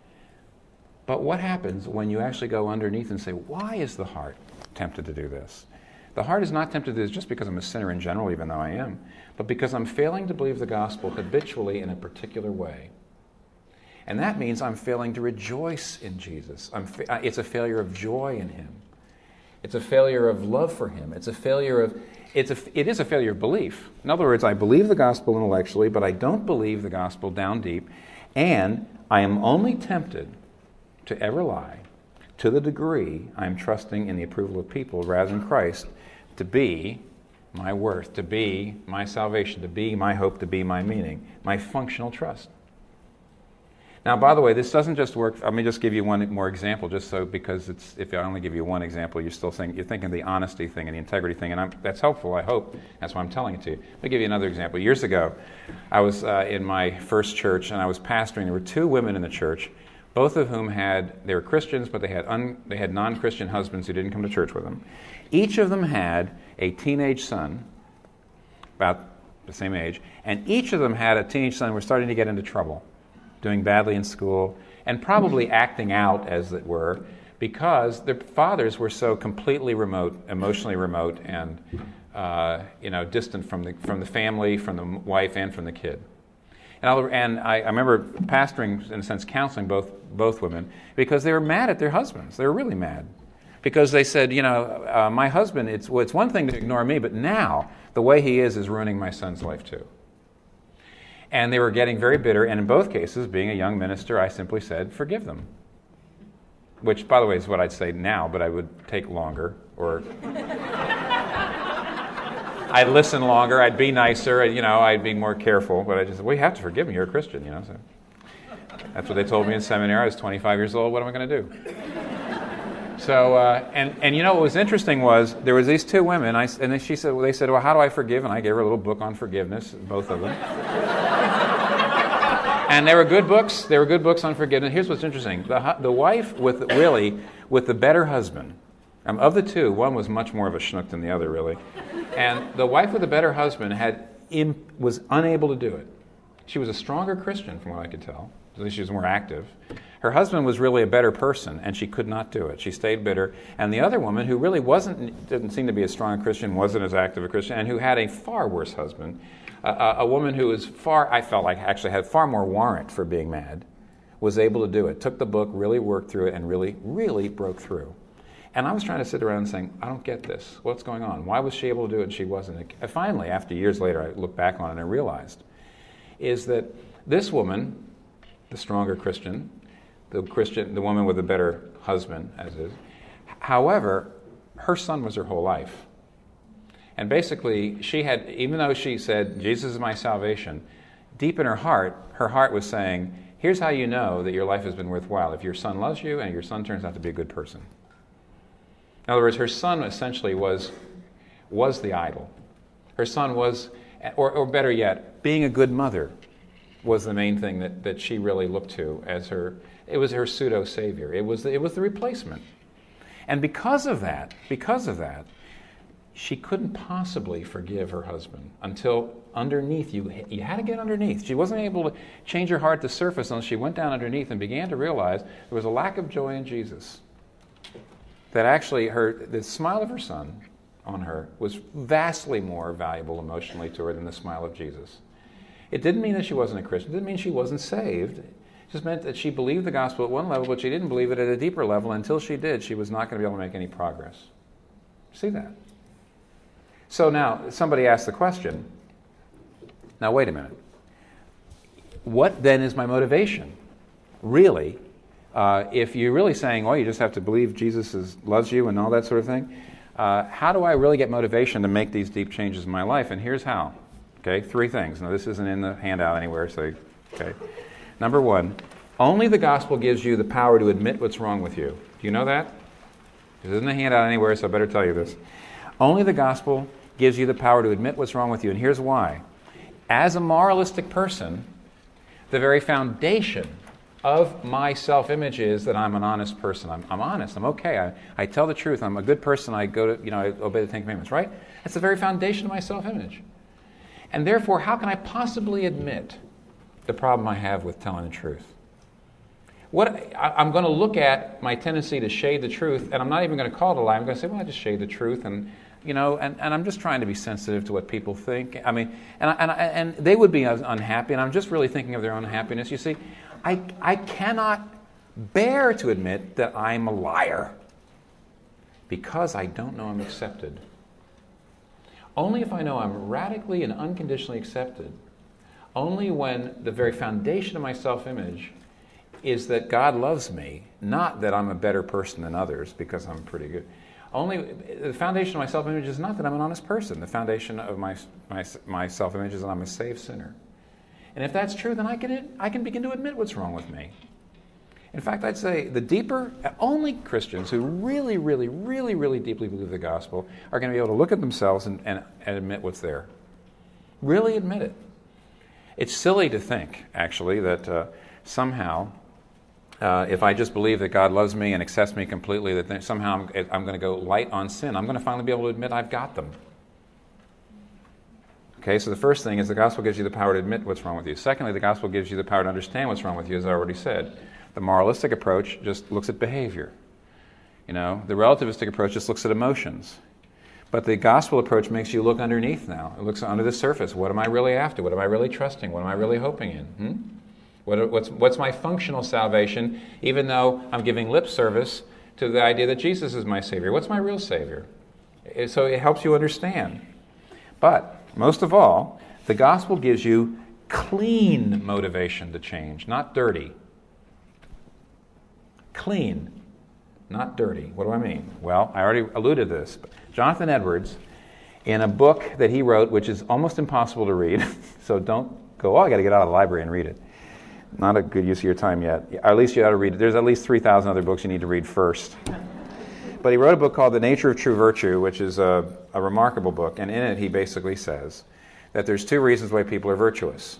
But what happens when you actually go underneath and say, why is the heart tempted to do this? The heart is not tempted to do this just because I'm a sinner in general, even though I am, but because I'm failing to believe the gospel habitually in a particular way. And that means I'm failing to rejoice in Jesus. I'm fa- it's a failure of joy in him. It's a failure of love for him. It's a failure of, it's a, it is a failure of belief. In other words, I believe the gospel intellectually, but I don't believe the gospel down deep, and I am only tempted to ever lie to the degree I'm trusting in the approval of people rather than Christ to be my worth, to be my salvation, to be my hope, to be my meaning, my functional trust. Now, by the way, this doesn't just work. Let me just give you one more example, just so, because it's, if I only give you one example, you're still thinking, you're thinking the honesty thing and the integrity thing, and I'm, that's helpful, I hope. That's why I'm telling it to you. Let me give you another example. Years ago, I was uh, in my first church, and I was pastoring. There were two women in the church, both of whom had, they were Christians, but they had un, they had non-Christian husbands who didn't come to church with them. Each of them had a teenage son, about the same age, and each of them had a teenage son who was starting to get into trouble, doing badly in school, and probably acting out, as it were, because their fathers were so completely remote, emotionally remote, and uh, you know, distant from the from the family, from the wife, and from the kid. And, I'll, and I, I remember pastoring, in a sense, counseling both both women because they were mad at their husbands. They were really mad because they said, you know, uh, my husband, it's, well, it's one thing to ignore me, but now the way he is is ruining my son's life too. And they were getting very bitter, and in both cases, being a young minister, I simply said, forgive them. Which, by the way, is what I'd say now, but I would take longer, or I'd listen longer, I'd be nicer, you know, I'd be more careful, but I just said, well, you have to forgive me, you're a Christian, you know. So that's what they told me in seminary. I was twenty-five years old, what am I going to do? So, uh, and, and you know what was interesting was, there was these two women, I, and then she said, well, they said, well, how do I forgive? And I gave her a little book on forgiveness, both of them. And they were good books. They were good books on forgiveness. Here's what's interesting. The, the wife, with really, with the better husband, um, of the two, one was much more of a schnook than the other, really. And the wife with the better husband had imp, was unable to do it. She was a stronger Christian, from what I could tell. At least she was more active. Her husband was really a better person, and she could not do it. She stayed bitter. And the other woman, who really wasn't, didn't seem to be as strong a Christian, wasn't as active a Christian, and who had a far worse husband, uh, a woman who was far, I felt like actually had far more warrant for being mad, was able to do it. Took the book, really worked through it, and really, really broke through. And I was trying to sit around and saying, I don't get this. What's going on? Why was she able to do it and she wasn't? And finally, after years later, I looked back on it and I realized is that this woman, the stronger Christian, the Christian, the woman with a better husband, as is, however, her son was her whole life. And basically, she had, even though she said, Jesus is my salvation, deep in her heart, her heart was saying, here's how you know that your life has been worthwhile. If your son loves you and your son turns out to be a good person. In other words, her son essentially was, was the idol. Her son was, or, or better yet, being a good mother was the main thing that, that she really looked to as her, it was her pseudo-savior. It was, the, it was the replacement. And because of that, because of that, she couldn't possibly forgive her husband until underneath, you, you had to get underneath. She wasn't able to change her heart to surface until she went down underneath and began to realize there was a lack of joy in Jesus. That actually her, the smile of her son on her was vastly more valuable emotionally to her than the smile of Jesus. It didn't mean that she wasn't a Christian. It didn't mean she wasn't saved. It just meant that she believed the gospel at one level, but she didn't believe it at a deeper level. Until she did, she was not going to be able to make any progress. See that? So now, somebody asked the question, now wait a minute. What then is my motivation? Really? Uh, if you're really saying, well, you just have to believe Jesus is, loves you and all that sort of thing, uh, how do I really get motivation to make these deep changes in my life? And here's how. Okay, three things. Now, this isn't in the handout anywhere, so, okay. Number one, only the gospel gives you the power to admit what's wrong with you. Do you know that? This isn't in the handout anywhere, so I better tell you this. Only the gospel gives you the power to admit what's wrong with you, and here's why. As a moralistic person, the very foundation of my self-image is that I'm an honest person. I'm, I'm honest. I'm okay. I, I tell the truth. I'm a good person. I go to, you know, I obey the Ten Commandments, right? That's the very foundation of my self-image. And therefore, how can I possibly admit the problem I have with telling the truth? What I, I'm going to look at my tendency to shade the truth, and I'm not even going to call it a lie. I'm going to say, well, I just shade the truth, and you know, and, and I'm just trying to be sensitive to what people think. I mean, and I, and, I, and they would be unhappy, and I'm just really thinking of their own happiness. You see, I I cannot bear to admit that I'm a liar because I don't know I'm accepted. Only if I know I'm radically and unconditionally accepted, only when the very foundation of my self-image is that God loves me, not that I'm a better person than others because I'm pretty good. Only the foundation of my self-image is not that I'm an honest person. The foundation of my my, my self-image is that I'm a saved sinner. And if that's true, then I can I can begin to admit what's wrong with me. In fact, I'd say the deeper, only Christians who really, really, really, really deeply believe the gospel are going to be able to look at themselves and, and, and admit what's there. Really admit it. It's silly to think, actually, that uh, somehow, uh, if I just believe that God loves me and accepts me completely, that then somehow I'm, I'm going to go light on sin. I'm going to finally be able to admit I've got them. Okay, so the first thing is the gospel gives you the power to admit what's wrong with you. Secondly, the gospel gives you the power to understand what's wrong with you, as I already said. The moralistic approach just looks at behavior. You know, the relativistic approach just looks at emotions. But the gospel approach makes you look underneath now. It looks under the surface. What am I really after? What am I really trusting? What am I really hoping in? Hmm? What, what's, what's my functional salvation, even though I'm giving lip service to the idea that Jesus is my Savior? What's my real Savior? So it helps you understand. But most of all, the gospel gives you clean motivation to change, not dirty. Clean, not dirty. What do I mean? Well, I already alluded to this. Jonathan Edwards, in a book that he wrote, which is almost impossible to read, so don't go, oh, I got to get out of the library and read it. Not a good use of your time yet. Or at least you ought to read it. There's at least three thousand other books you need to read first. But he wrote a book called The Nature of True Virtue, which is a, a remarkable book. And in it, he basically says that there's two reasons why people are virtuous.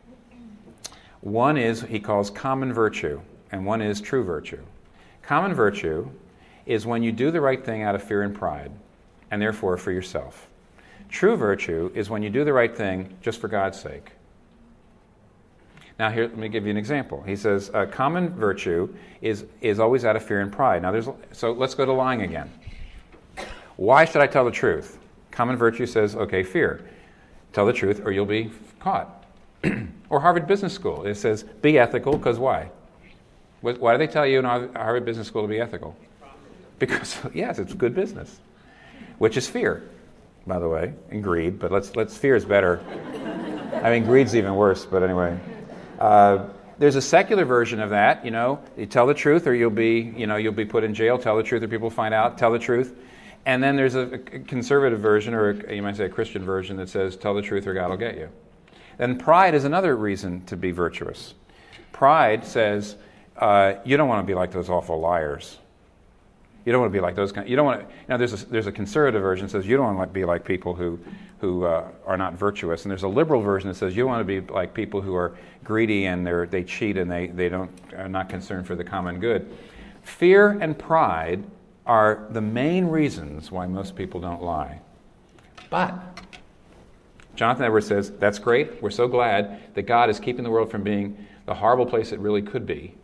One is, he calls common virtue, and one is true virtue. Common virtue is when you do the right thing out of fear and pride, and therefore for yourself. True virtue is when you do the right thing just for God's sake. Now, here, let me give you an example. He says, uh, common virtue is, is always out of fear and pride. Now, there's so let's go to lying again. Why should I tell the truth? Common virtue says, okay, fear. Tell the truth or you'll be caught. Or Harvard Business School, it says, be ethical, because why? Why do they tell you in Harvard Business School to be ethical? Because, yes, it's good business. Which is fear, by the way, and greed, but let's, let's fear is better. I mean, greed's even worse, but anyway. Uh, there's a secular version of that, you know, you tell the truth or you'll be, you know, you'll be put in jail, tell the truth or people find out, tell the truth. And then there's a, a conservative version, or a, you might say a Christian version, that says tell the truth or God will get you. And pride is another reason to be virtuous. Pride says uh, you don't want to be like those awful liars. You don't want to be like those kind. You don't want to. You know, there's a, there's a conservative version that says you don't want to be like people who who uh, are not virtuous, and there's a liberal version that says you want to be like people who are greedy and they they cheat and they they don't are not concerned for the common good. Fear and pride are the main reasons why most people don't lie. But Jonathan Edwards says that's great. We're so glad that God is keeping the world from being the horrible place it really could be,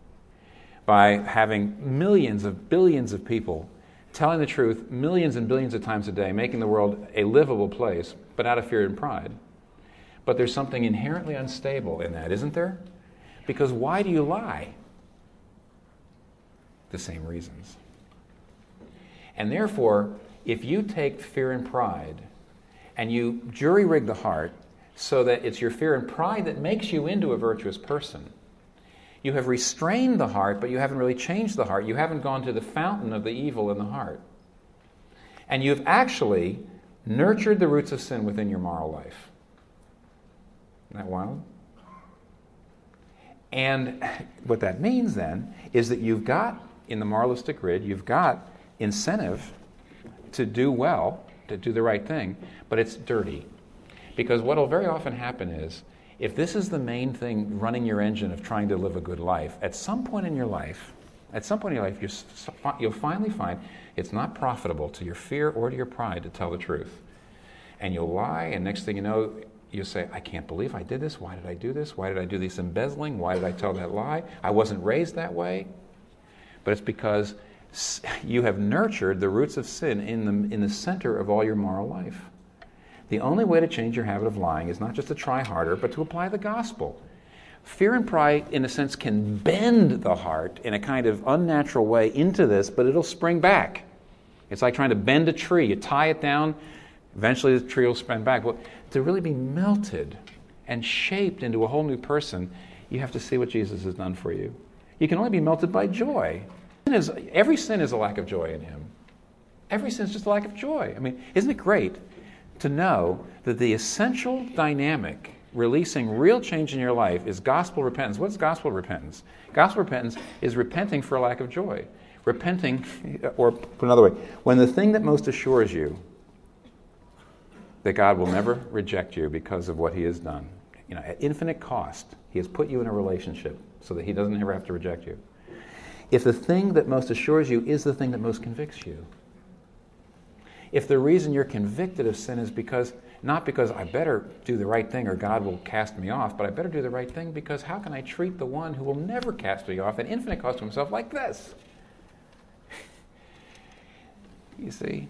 by having millions of billions of people telling the truth millions and billions of times a day, making the world a livable place, but out of fear and pride. But there's something inherently unstable in that, isn't there? Because why do you lie? The same reasons. And therefore, if you take fear and pride and you jury-rig the heart so that it's your fear and pride that makes you into a virtuous person, you have restrained the heart, but you haven't really changed the heart. You haven't gone to the fountain of the evil in the heart. And you've actually nurtured the roots of sin within your moral life. Isn't that wild? And what that means then is that you've got, in the moralistic grid, you've got incentive to do well, to do the right thing, but it's dirty. Because what will very often happen is, if this is the main thing running your engine of trying to live a good life, at some point in your life, at some point in your life, you're, you'll finally find it's not profitable to your fear or to your pride to tell the truth. And you'll lie, and next thing you know, you say, I can't believe I did this. Why did I do this? Why did I do this embezzling? Why did I tell that lie? I wasn't raised that way. But it's because you have nurtured the roots of sin in the, in the center of all your moral life. The only way to change your habit of lying is not just to try harder, but to apply the gospel. Fear and pride, in a sense, can bend the heart in a kind of unnatural way into this, but it'll spring back. It's like trying to bend a tree. You tie it down, eventually the tree will spring back. Well, to really be melted and shaped into a whole new person, you have to see what Jesus has done for you. You can only be melted by joy. Sin is, every sin is a lack of joy in him. Every sin is just a lack of joy. I mean, isn't it great to know that the essential dynamic releasing real change in your life is gospel repentance? What's gospel repentance? Gospel repentance is repenting for a lack of joy. Repenting, or put another way, when the thing that most assures you that God will never reject you because of what he has done, you know, at infinite cost, he has put you in a relationship so that he doesn't ever have to reject you. If the thing that most assures you is the thing that most convicts you, if the reason you're convicted of sin is because, not because I better do the right thing or God will cast me off, but I better do the right thing because how can I treat the one who will never cast me off at infinite cost to himself like this? You see,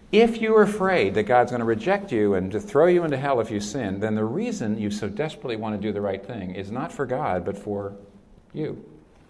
If you're afraid that God's going to reject you and to throw you into hell if you sin, then the reason you so desperately want to do the right thing is not for God, but for you.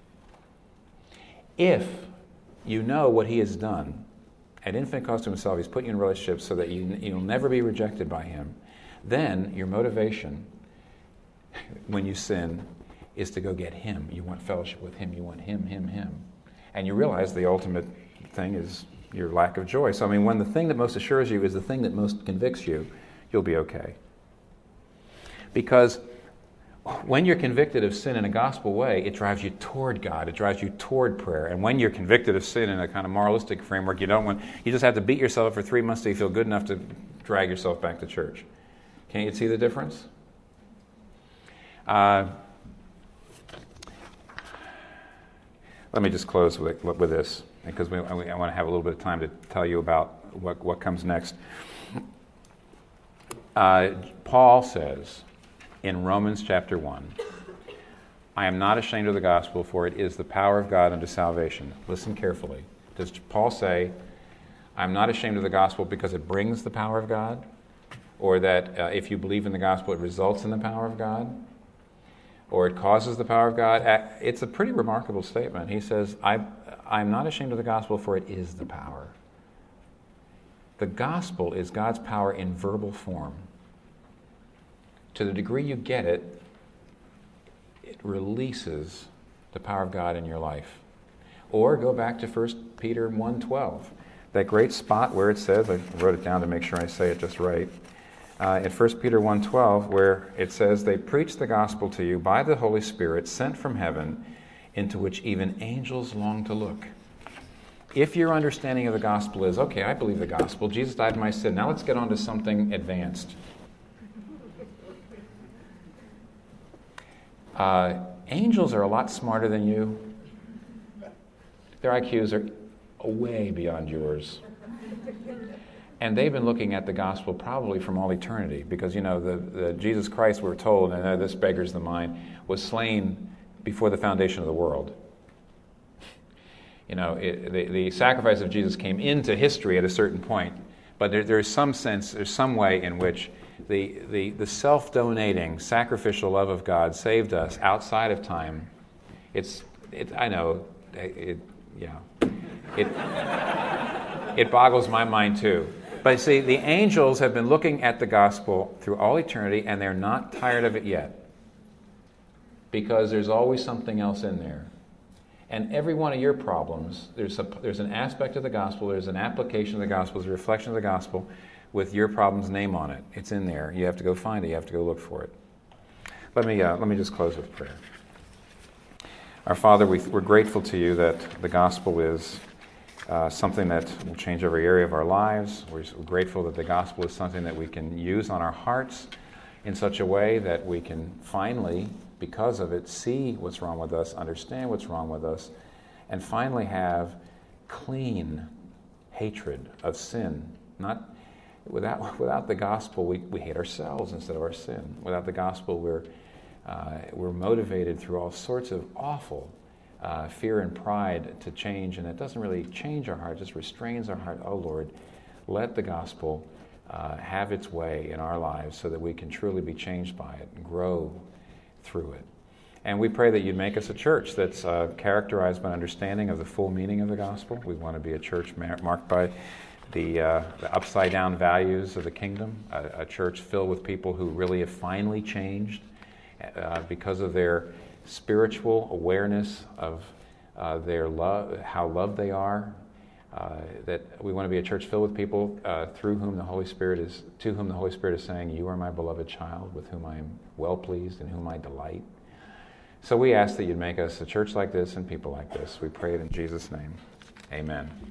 If you know what he has done, at infinite cost to himself, he's put you in relationships so that you, you'll never be rejected by him, then your motivation when you sin is to go get him. You want fellowship with him. You want him, him, him. And you realize the ultimate thing is your lack of joy. So, I mean, when the thing that most assures you is the thing that most convicts you, you'll be okay. Because when you're convicted of sin in a gospel way, it drives you toward God. It drives you toward prayer. And when you're convicted of sin in a kind of moralistic framework, you don't want, you just have to beat yourself up for three months till you feel good enough to drag yourself back to church. Can you see the difference? Uh, let me just close with, with this, because we, I want to have a little bit of time to tell you about what, what comes next. Uh, Paul says in Romans chapter one, I am not ashamed of the gospel, for it is the power of God unto salvation. Listen carefully. Does Paul say, I'm not ashamed of the gospel because it brings the power of God? Or that uh, if you believe in the gospel, it results in the power of God? Or it causes the power of God? It's a pretty remarkable statement. He says, I, I'm not ashamed of the gospel, for it is the power. The gospel is God's power in verbal form. To the degree you get it, it releases the power of God in your life. Or go back to First Peter one twelve, that great spot where it says, I wrote it down to make sure I say it just right, uh, in First Peter one twelve, where it says, they preach the gospel to you by the Holy Spirit sent from heaven, into which even angels long to look. If your understanding of the gospel is, okay, I believe the gospel, Jesus died for my sin, now let's get on to something advanced. Uh, angels are a lot smarter than you. Their I Qs are way beyond yours. And they've been looking at the gospel probably from all eternity, because, you know, the, the Jesus Christ, we're told, and uh, this beggars the mind, was slain before the foundation of the world. You know, it, the, the sacrifice of Jesus came into history at a certain point, but there, there's some sense, there's some way in which the, the, the self-donating, sacrificial love of God saved us outside of time. It's, it, I know, it, it yeah, it, it boggles my mind too. But see, the angels have been looking at the gospel through all eternity, and they're not tired of it yet, because there's always something else in there. And every one of your problems, there's a, there's an aspect of the gospel, there's an application of the gospel, there's a reflection of the gospel with your problem's name on it. It's in there. You have to go find it. You have to go look for it. Let me uh, let me just close with prayer. Our Father, we, we're grateful to you that the gospel is uh, something that will change every area of our lives. We're grateful that the gospel is something that we can use on our hearts in such a way that we can finally, because of it, see what's wrong with us, understand what's wrong with us, and finally have clean hatred of sin. Not without without the gospel, we, we hate ourselves instead of our sin. Without the gospel, we're uh, we're motivated through all sorts of awful uh, fear and pride to change, and it doesn't really change our heart; it just restrains our heart. Oh Lord, let the gospel uh, have its way in our lives, so that we can truly be changed by it and grow through it. And we pray that you'd make us a church that's uh, characterized by understanding of the full meaning of the gospel. We want to be a church mar- marked by the, uh, the upside-down values of the kingdom, a, a church filled with people who really have finally changed uh, because of their spiritual awareness of uh, their love, how loved they are. Uh, that we want to be a church filled with people uh, through whom the Holy Spirit is, to whom the Holy Spirit is saying, "You are my beloved child, with whom I am well pleased, in whom I delight." So we ask that you'd make us a church like this and people like this. We pray it in Jesus' name. Amen.